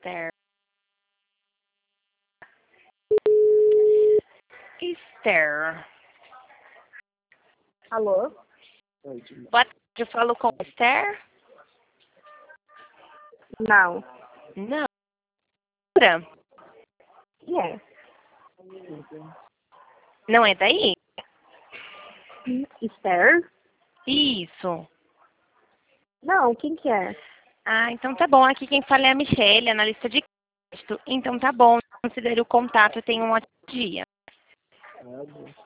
Esther. Esther. Alô? Boa tarde, eu falo com Esther? Não. Não. Quem é? Não é daí? Esther? Isso. Não, quem que é? Ah, então tá bom. Aqui quem fala é a Michelle, analista de crédito. Então tá bom. Considere o contato. Tenha um ótimo dia.